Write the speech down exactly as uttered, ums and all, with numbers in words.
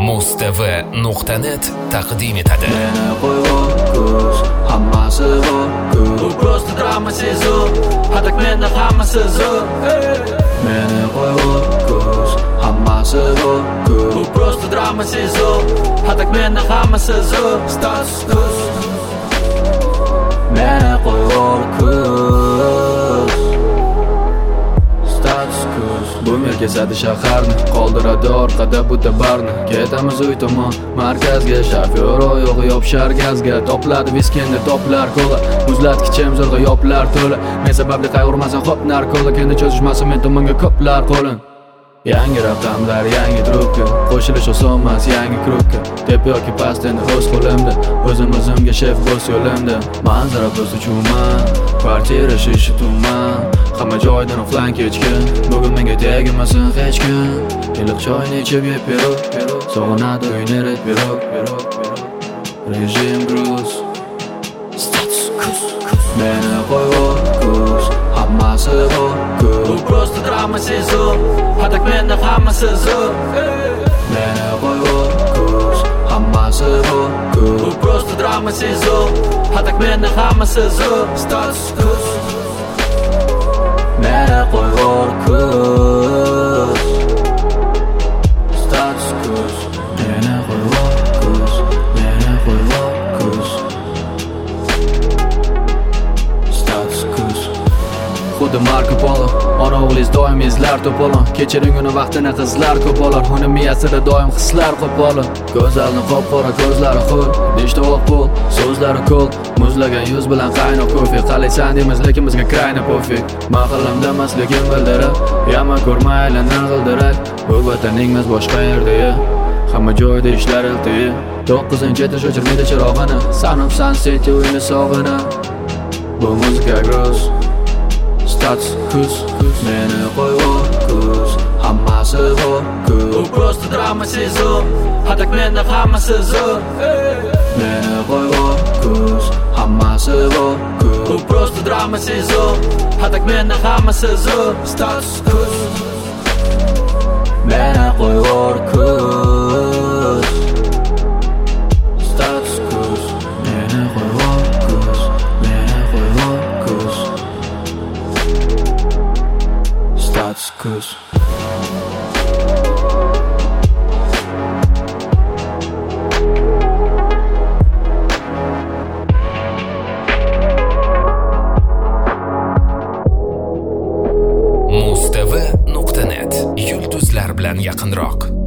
mustv nuqta net taqdim etadi. Meni qo'yib ko'z, hammasi bor ko'z. Bu prosta drama sezu, hadak menda hammasi zo'r. Meni qo'yib ko'z, hammasi bor ko'z. Bu prosta drama sezu, hadak menda hammasi zo'r. Status ko'z. Meni qo'yib ko'z. Status ko'z. Bu mer kesadi shaharni, qoldiradi orqada bu tabarni. Ketamiz uy tomon, markazga, shofyor oyog'i yopishar gazga. Topladi viskenda, toplar kola, muzlatkichim zo'rg'a yopilar to'la. Men sababli qayg'urmasan hop narkola, endi cho'zishmasin men tomonga ko'plar qo'lin. Yangi raqamlar, yangi trubka, qo'shilish oson emas, yangi krupka. Tep yoki past endi o'z qo'limda, o'zim o'zimga shef bo's yo'limda. Manzara biz uchunman, kvartira shishi tuman, hamma joydan offline kechgan. Bugun menga tegmasin hech kim. Iliq choyni ichib yeb berib, sog'inadi uyni ret berib, rejim gruz. Status ko'z. Meni qo'yib ko'z, hammasi bor ko'z. Bu prosta drama sezu, hadak menda hammasi zo'r. Meni qo'yib ko'z, hammasi bor ko'z. Bu prosta drama sezu, hadak menda hammasi zo'r. Status ko'z. Meni qo'yib ko'z. Status ko'z. Meni qo'yib ko'z, meni qo'yib ko'z. Status ko'z. Xuddi Marco Polo, ona o'g'liz doim izlar to'polon. Kechiring uni vaqtini qizlar ko'p olar, uni miyasida doim hislar qo'polon. Go'zalni qop-qora ko'zlari xur, dish tovoq pul, so'zlari ko'l, muzlagan yuz bilan qaynoq kofe. Qalaysan deymiz lekin bizga krayna pofik. Mahallamda emasligim bildirib, yama ko'rmay aylanar g'ildirak. Bu vataningimiz boshqa yerda, hamma joyda ishlar iltiyi. to'qqizinchi etish o'chirmaydi chirog'ini, sanibsan senti uyni sog'ini. Bu muzika gross. Status ko'z. Meni qo'yib ko'z, hammasi bor ko'z. Bu prosta drama sezu, hadak menda hammasi zo'r. Meni qo'yib ko'z, hammasi bor ko'z. Bu prosta drama sezu, hadak menda hammasi zo'r. Status ko'z. Meni qo'yib ko'z. Status ko'z. Meni qo'yib ko'z, meni qo'yib ko'z. Status ko'z. mustv nuqta net yulduzlar bilan yaqinroq.